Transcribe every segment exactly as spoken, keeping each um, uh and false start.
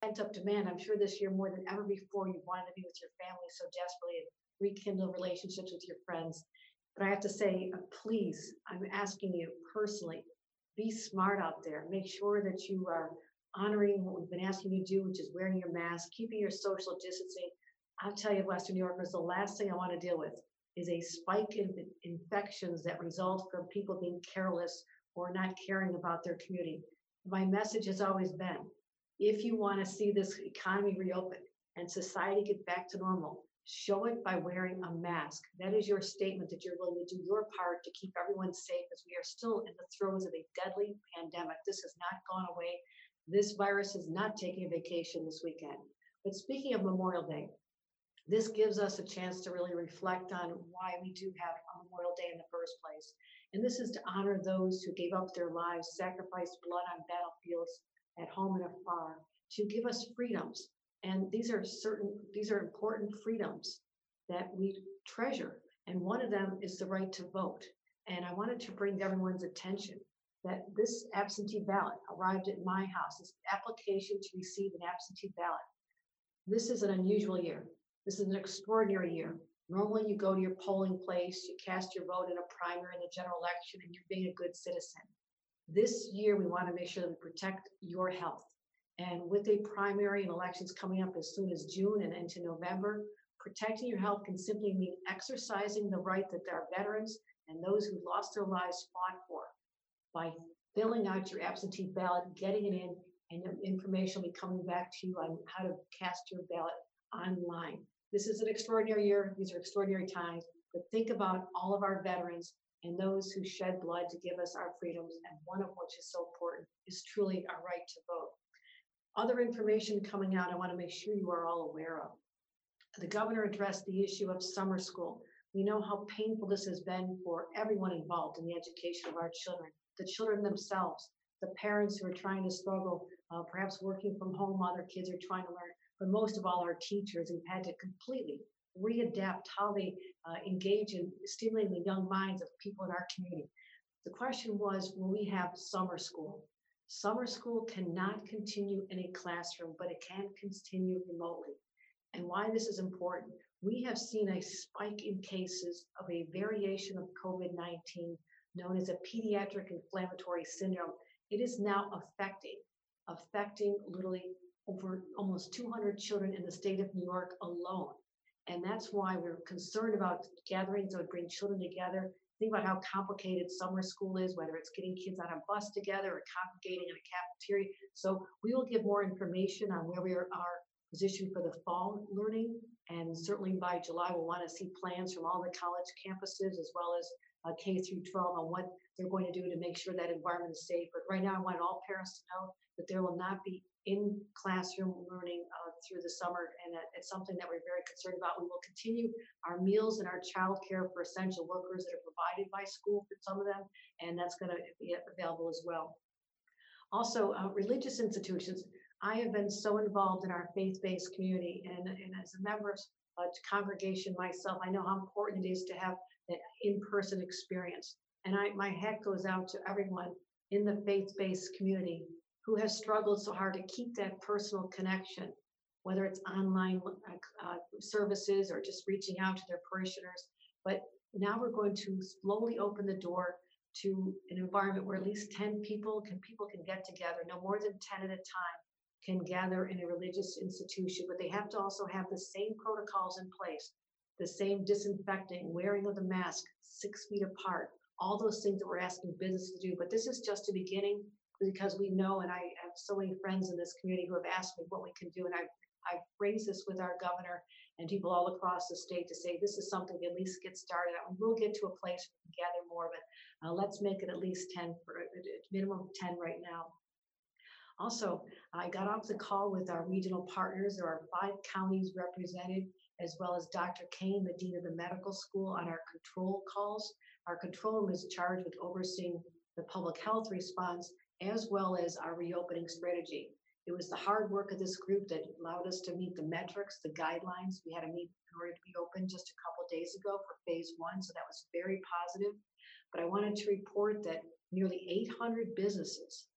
pent up demand. I'm sure this year more than ever before you wanted to be with your family so desperately and rekindle relationships with your friends. But I have to say, uh, please, I'm asking you personally, be smart out there. Make sure that you are honoring what we've been asking you to do, which is wearing your mask, keeping your social distancing. I'll tell you, Western New Yorkers, the last thing I want to deal with is a spike in infections that result from people being careless or not caring about their community. My message has always been, if you want to see this economy reopen and society get back to normal, show it by wearing a mask. That is your statement that you're willing to do your part to keep everyone safe as we are still in the throes of a deadly pandemic. This has not gone away. This virus is not taking a vacation this weekend. But speaking of Memorial Day, this gives us a chance to really reflect on why we do have a Memorial Day in the first place. And this is to honor those who gave up their lives, sacrificed blood on battlefields at home and afar, to give us freedoms. And these are certain, these are important freedoms that we treasure. And one of them is the right to vote. And I wanted to bring to everyone's attention that this absentee ballot arrived at my house, this application to receive an absentee ballot. This is an unusual year. This is an extraordinary year. Normally, you go to your polling place, you cast your vote in a primary in the general election, and you're being a good citizen. This year, we want to make sure that we protect your health. And with a primary and elections coming up as soon as June and into November, protecting your health can simply mean exercising the right that our veterans and those who lost their lives fought for by filling out your absentee ballot, getting it in, and the information will be coming back to you on how to cast your ballot online. This is an extraordinary year. These are extraordinary times, but think about all of our veterans and those who shed blood to give us our freedoms, and one of which is so important is truly our right to vote. Other information coming out, I want to make sure you are all aware of. The governor addressed the issue of summer school. We know how painful this has been for everyone involved in the education of our children, the children themselves, the parents who are trying to struggle, uh, perhaps working from home while their kids are trying to learn, but most of all, our teachers who've had to completely readapt how they uh, engage in stimulating the young minds of people in our community. The question was, will we have summer school? Summer school cannot continue in a classroom, but it can continue remotely. And why this is important, we have seen a spike in cases of a variation of COVID nineteen known as a pediatric inflammatory syndrome. It is now affecting, affecting literally over almost two hundred children in the state of New York alone. And that's why we're concerned about gatherings that would bring children together. Think about how complicated summer school is, whether it's getting kids on a bus together or congregating in a cafeteria. So we will give more information on where we are, are positioned for the fall learning. And certainly by July, we'll want to see plans from all the college campuses as well as uh, K through twelve on what they're going to do to make sure that environment is safe. But right now, I want all parents to know that there will not be in classroom learning uh, through the summer, and that it's something that we're very concerned about. We will continue our meals and our child care for essential workers that are provided by school for some of them, and that's going to be available as well. Also, uh, religious institutions. I have been so involved in our faith-based community, and, and as a member of a congregation myself, I know how important it is to have that in-person experience. And I, my hat goes out to everyone in the faith-based community who has struggled so hard to keep that personal connection, whether it's online uh, services or just reaching out to their parishioners. But now we're going to slowly open the door to an environment where at least ten people can people can get together, no more than ten at a time, can gather in a religious institution, but they have to also have the same protocols in place, the same disinfecting, wearing of the mask, six feet apart, all those things that we're asking business to do. But this is just a beginning, because we know, and I have so many friends in this community who have asked me what we can do, and I've, I've raised this with our governor and people all across the state to say this is something to at least get started on. We'll get to a place where we can gather more, but uh, let's make it at least ten, for a minimum of ten right now. Also, I got off the call with our regional partners. There are five counties represented, as well as Doctor Kane, the dean of the medical school, on our control calls. Our control room is charged with overseeing the public health response, as well as our reopening strategy. It was the hard work of this group that allowed us to meet the metrics, the guidelines. We had to meet in order to be open just a couple of days ago for phase one, so that was very positive. But I wanted to report that nearly eight hundred businesses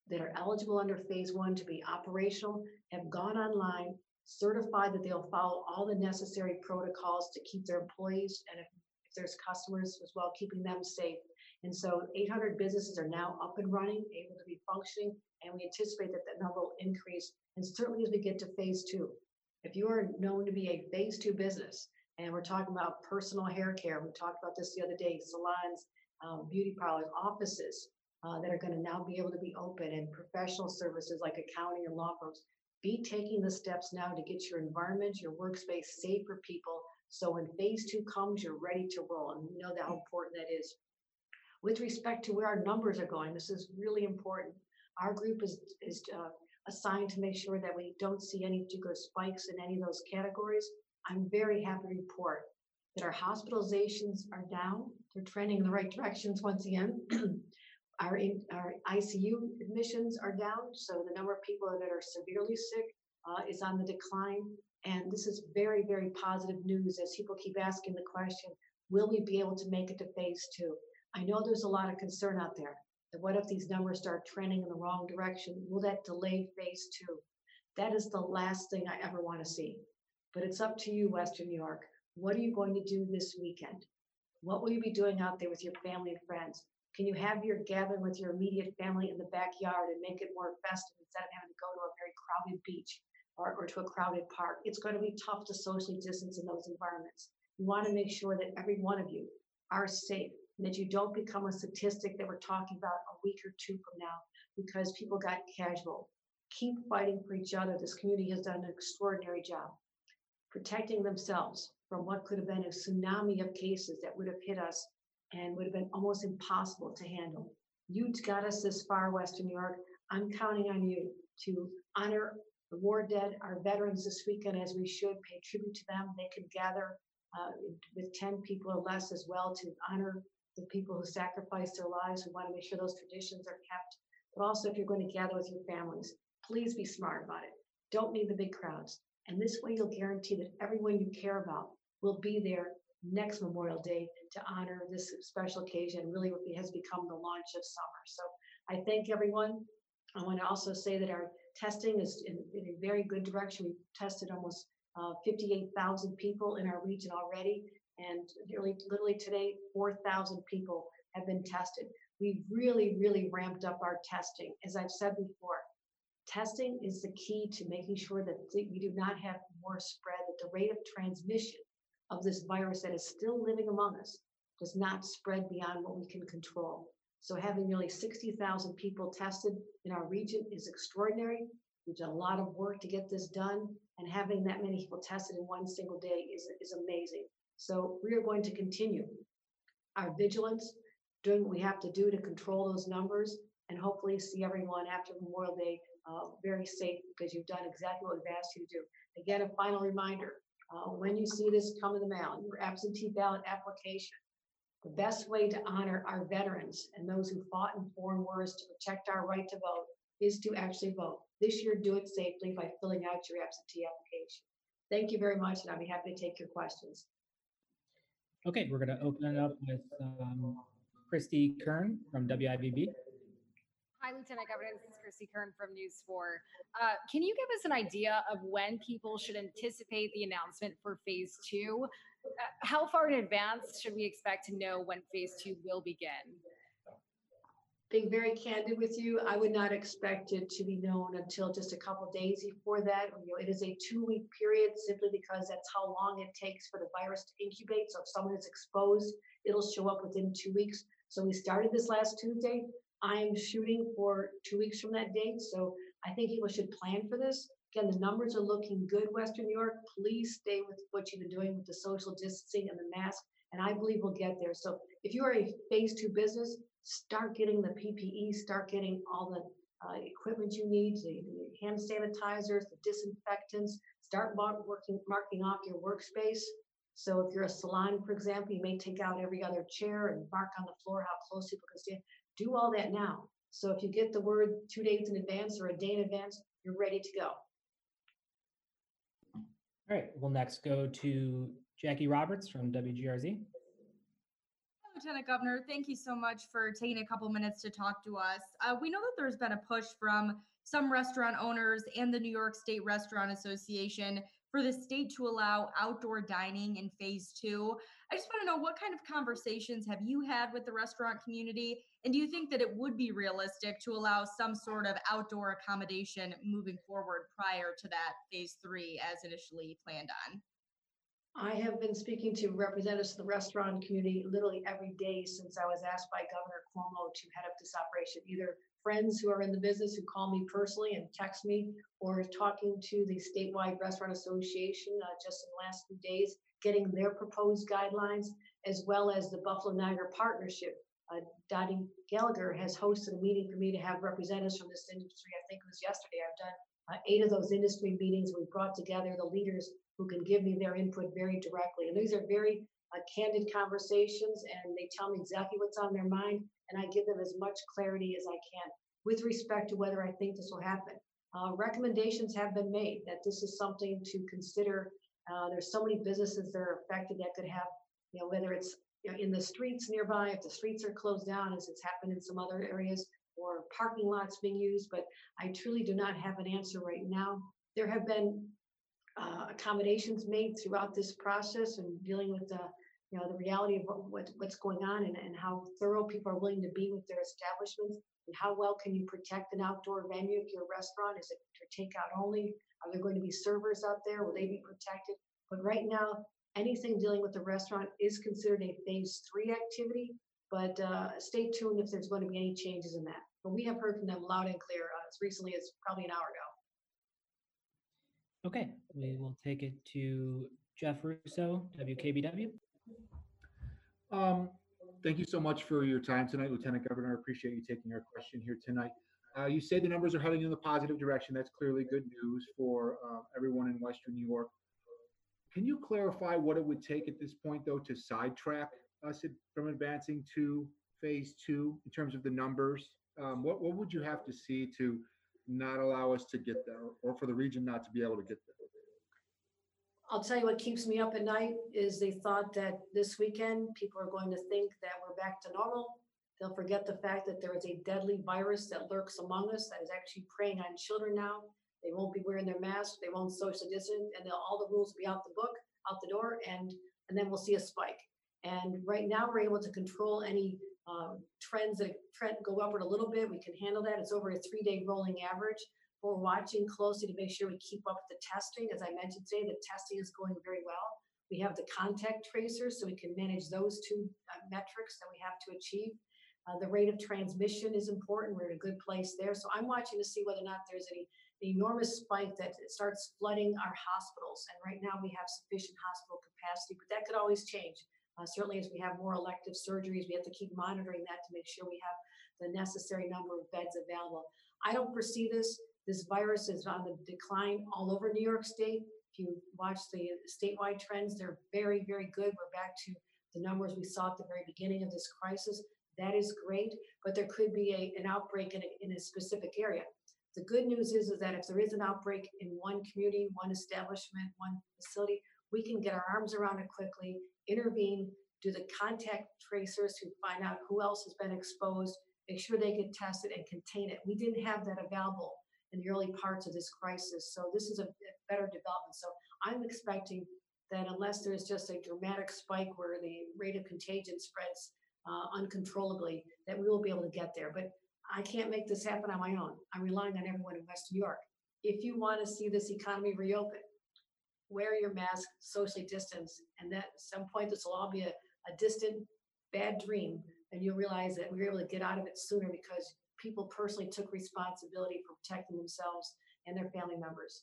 that are eligible under phase one to be operational have gone online, certified that they'll follow all the necessary protocols to keep their employees and if, if there's customers as well, keeping them safe. And so eight hundred businesses are now up and running, able to be functioning, and we anticipate that that number will increase. And certainly as we get to phase two, if you are known to be a phase two business, and we're talking about personal hair care, we talked about this the other day, salons, um, beauty parlors, offices uh, that are going to now be able to be open, and professional services like accounting and law firms, be taking the steps now to get your environment, your workspace safe for people. So when phase two comes, you're ready to roll. And we know that how important that is. With respect to where our numbers are going, this is really important. Our group is, is uh, assigned to make sure that we don't see any particular spikes in any of those categories. I'm very happy to report that our hospitalizations are down. They're trending in the right directions once again. our, in, our I C U admissions are down, so the number of people that are severely sick uh, is on the decline. And this is very, very positive news as people keep asking the question, will we be able to make it to phase two? I know there's a lot of concern out there that what if these numbers start trending in the wrong direction? Will that delay phase two? That is the last thing I ever want to see. But it's up to you, Western New York. What are you going to do this weekend? What will you be doing out there with your family and friends? Can you have your gathering with your immediate family in the backyard and make it more festive instead of having to go to a very crowded beach or, or to a crowded park? It's going to be tough to socially distance in those environments. You want to make sure that every one of you are safe, and that you don't become a statistic that we're talking about a week or two from now because people got casual. Keep fighting for each other. This community has done an extraordinary job protecting themselves from what could have been a tsunami of cases that would have hit us and would have been almost impossible to handle. You got us this far, Western New York. I'm counting on you to honor the war dead, our veterans this weekend, as we should, pay tribute to them. They could gather uh, with ten people or less as well to honor the people who sacrificed their lives. We want to make sure those traditions are kept. But also, if you're going to gather with your families, please be smart about it. Don't need the big crowds. And this way you'll guarantee that everyone you care about will be there next Memorial Day to honor this special occasion. Really what has become the launch of summer. So I thank everyone. I want to also say that our testing is in, in a very good direction. We've tested almost uh, fifty-eight thousand people in our region already. And nearly, literally today, four thousand people have been tested. We've really, really ramped up our testing. As I've said before, testing is the key to making sure that we do not have more spread, that the rate of transmission of this virus that is still living among us does not spread beyond what we can control. So having nearly sixty thousand people tested in our region is extraordinary. We've done a lot of work to get this done, and having that many people tested in one single day is, is amazing. So we are going to continue our vigilance, doing what we have to do to control those numbers, and hopefully see everyone after Memorial Day uh, very safe, because you've done exactly what we've asked you to do. Again, a final reminder, uh, when you see this come in the mail, your absentee ballot application, the best way to honor our veterans and those who fought in foreign wars to protect our right to vote is to actually vote. This year, do it safely by filling out your absentee application. Thank you very much, and I'll be happy to take your questions. Okay, we're going to open it up with um, Christy Kern from W I V B. Hi, Lieutenant Governor. This is Christy Kern from News four. Uh, can you give us an idea of when people should anticipate the announcement for phase two? Uh, how far in advance should we expect to know when phase two will begin? Being very candid with you, I would not expect it to be known until just a couple of days before that. You know, it is a two-week period simply because that's how long it takes for the virus to incubate. So if someone is exposed, it'll show up within two weeks. So we started this last Tuesday. I am shooting for two weeks from that date. So I think people should plan for this. Again, the numbers are looking good, Western New York. Please stay with what you've been doing with the social distancing and the mask, and I believe we'll get there. So if you are a phase two business, start getting the P P E, start getting all the uh, equipment you need, the, the hand sanitizers, the disinfectants, start mark, working, marking off your workspace. So if you're a salon, for example, you may take out every other chair and mark on the floor how close people can stand. Do all that now. So if you get the word two days in advance or a day in advance, you're ready to go. All right, we'll next go to Jackie Roberts from W G R Z. Lieutenant Governor, thank you so much for taking a couple minutes to talk to us. Uh, we know that there's been a push from some restaurant owners and the New York State Restaurant Association for the state to allow outdoor dining in phase two. I just want to know, what kind of conversations have you had with the restaurant community? And do you think that it would be realistic to allow some sort of outdoor accommodation moving forward prior to that phase three as initially planned on? I have been speaking to representatives of the restaurant community literally every day since I was asked by Governor Cuomo to head up this operation, either friends who are in the business who call me personally and text me, or talking to the statewide restaurant association uh, just in the last few days, getting their proposed guidelines, as well as the Buffalo Niagara Partnership. Uh, Dottie Gallagher has hosted a meeting for me to have representatives from this industry. I think it was yesterday. I've done uh, eight of those industry meetings. We've brought together the leaders who can give me their input very directly. And these are very uh, candid conversations, and they tell me exactly what's on their mind, and I give them as much clarity as I can with respect to whether I think this will happen. Uh, recommendations have been made that this is something to consider. Uh, there's so many businesses that are affected that could have, you know, whether it's you know, in the streets nearby, if the streets are closed down, as it's happened in some other areas, or parking lots being used, but I truly do not have an answer right now. There have been uh, accommodations made throughout this process and dealing with the, you know, the reality of what, what what's going on, and, and how thorough people are willing to be with their establishments, and how well can you protect an outdoor venue if you're a restaurant? Is it for takeout only? Are there going to be servers out there? Will they be protected? But right now, anything dealing with the restaurant is considered a phase three activity, but uh, stay tuned if there's going to be any changes in that. But we have heard from them loud and clear uh, as recently as probably an hour ago. Okay, we will take it to Jeff Russo, W K B W. Um, thank you so much for your time tonight, Lieutenant Governor. I appreciate you taking our question here tonight. Uh, you say the numbers are heading in the positive direction. That's clearly good news for uh, everyone in Western New York. Can you clarify what it would take at this point, though, to sidetrack us from advancing to phase two in terms of the numbers? Um, what, what would you have to see to not allow us to get there, or for the region not to be able to get there? I'll tell you what keeps me up at night is the thought that this weekend people are going to think that we're back to normal. They'll forget the fact that there is a deadly virus that lurks among us that is actually preying on children now. They won't be wearing their masks, they won't social distance, and they'll, all the rules will be out the book, out the door, and and then we'll see a spike. And right now we're able to control any um, trends that trend go upward a little bit. We can handle that. It's over a three-day rolling average. We're watching closely to make sure we keep up with the testing. As I mentioned today, the testing is going very well. We have the contact tracers, so we can manage those two uh, metrics that we have to achieve. Uh, the rate of transmission is important. We're in a good place there. So I'm watching to see whether or not there's any enormous spike that starts flooding our hospitals. And right now we have sufficient hospital capacity, but that could always change. Uh, certainly as we have more elective surgeries, we have to keep monitoring that to make sure we have the necessary number of beds available. I don't foresee this. This virus is on the decline all over New York State. If you watch the statewide trends, they're very, very good. We're back to the numbers we saw at the very beginning of this crisis. That is great, but there could be a, an outbreak in a, in a specific area. The good news is, is that if there is an outbreak in one community, one establishment, one facility, we can get our arms around it quickly, intervene, do the contact tracers to find out who else has been exposed, make sure they get tested and contain it. We didn't have that available in the early parts of this crisis. So this is a, a better development. So I'm expecting that unless there's just a dramatic spike where the rate of contagion spreads uh, uncontrollably, that we will be able to get there. But I can't make this happen on my own. I'm relying on everyone in West New York. If you want to see this economy reopen, wear your mask, socially distance, and that at some point this will all be a, a distant, bad dream, and you'll realize that we were able to get out of it sooner because people personally took responsibility for protecting themselves and their family members.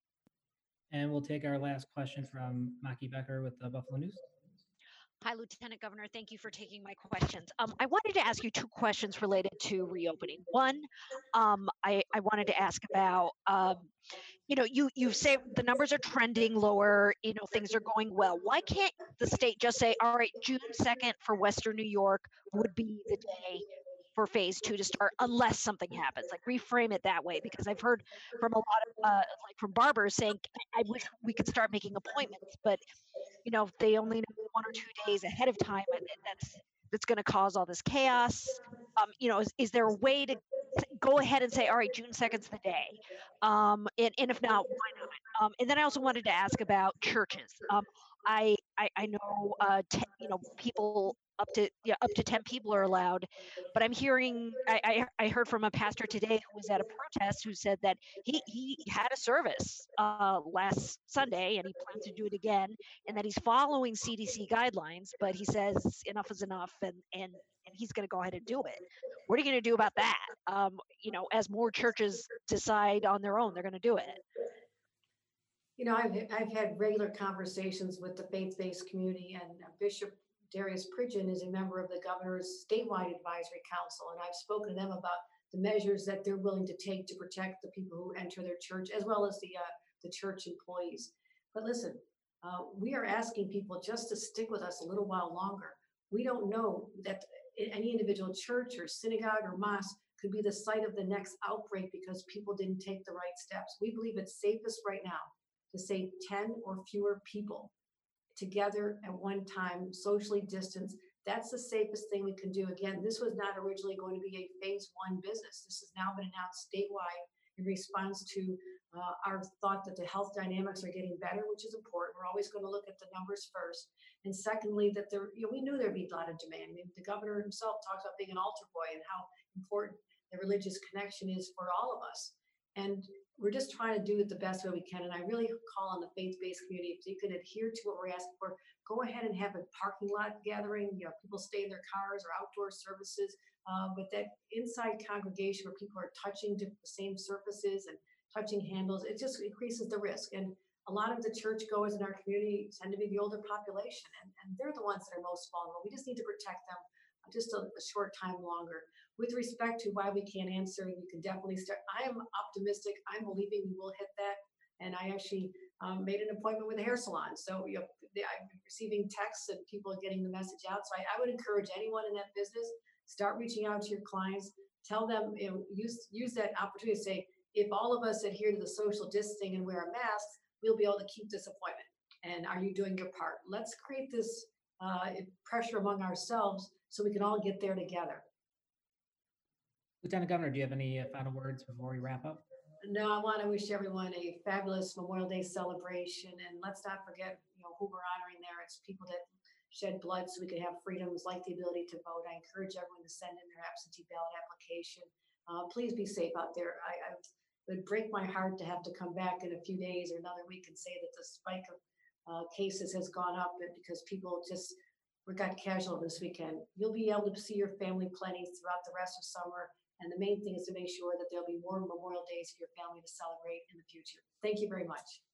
And we'll take our last question from Maki Becker with the Buffalo News. Hi, Lieutenant Governor. Thank you for taking my questions. Um, I wanted to ask you two questions related to reopening. One, um, I, I wanted to ask about, um, you know, you you say the numbers are trending lower, you know, things are going well. Why can't the state just say, all right, June second for Western New York would be the day for phase two to start unless something happens? Like, reframe it that way, because I've heard from a lot of uh, like from barbers saying, I wish we could start making appointments, but you know, if they only know one or two days ahead of time, that's that's going to cause all this chaos? Um, you know, is, is there a way to go ahead and say, all right, June second's the day? Um, and, and if not, why not? Um, and then I also wanted to ask about churches. Um, I, I, I know, uh, te- you know, people up to, yeah, up to ten people are allowed, but I'm hearing, I, I, I heard from a pastor today who was at a protest who said that he, he had a service uh, last Sunday and he plans to do it again, and that he's following C D C guidelines, but he says enough is enough, and, and, and he's going to go ahead and do it. What are you going to do about that? Um, you know, as more churches decide on their own, they're going to do it. You know, I've, I've had regular conversations with the faith-based community, and Bishop Darius Pridgeon is a member of the governor's statewide advisory council. And I've spoken to them about the measures that they're willing to take to protect the people who enter their church, as well as the, uh, the church employees. But listen, uh, we are asking people just to stick with us a little while longer. We don't know that any individual church or synagogue or mosque could be the site of the next outbreak because people didn't take the right steps. We believe it's safest right now to say ten or fewer people together at one time, socially distanced. That's the safest thing we can do. Again, this was not originally going to be a phase one business. This has now been announced statewide in response to uh, our thought that the health dynamics are getting better, which is important. We're always going to look at the numbers first. And secondly, that there, you know, we knew there'd be a lot of demand. I mean, the governor himself talks about being an altar boy and how important the religious connection is for all of us. And we're just trying to do it the best way we can. And I really call on the faith-based community, if they could adhere to what we're asking for, go ahead and have a parking lot gathering, you know, people stay in their cars or outdoor services, uh, but that inside congregation where people are touching the same surfaces and touching handles, it just increases the risk. And a lot of the churchgoers in our community tend to be the older population, and, and they're the ones that are most vulnerable. We just need to protect them just a, a short time longer. With respect to why we can't answer, you can definitely start. I am optimistic. I'm believing we will hit that. And I actually um, made an appointment with a hair salon. So you know, I'm receiving texts and people are getting the message out. So I, I would encourage anyone in that business, start reaching out to your clients. Tell them, you know, use use that opportunity to say, if all of us adhere to the social distancing and wear a mask, we'll be able to keep this appointment. And are you doing your part? Let's create this uh, pressure among ourselves so we can all get there together. Lieutenant Governor, do you have any uh, final words before we wrap up? No, I want to wish everyone a fabulous Memorial Day celebration, and let's not forget, you know, who we're honoring there. It's people that shed blood so we can have freedoms like the ability to vote. I encourage everyone to send in their absentee ballot application. Uh, please be safe out there. I, I it would break my heart to have to come back in a few days or another week and say that the spike of uh, cases has gone up because people just we got casual this weekend. You'll be able to see your family plenty throughout the rest of summer. And the main thing is to make sure that there'll be more Memorial Days for your family to celebrate in the future. Thank you very much.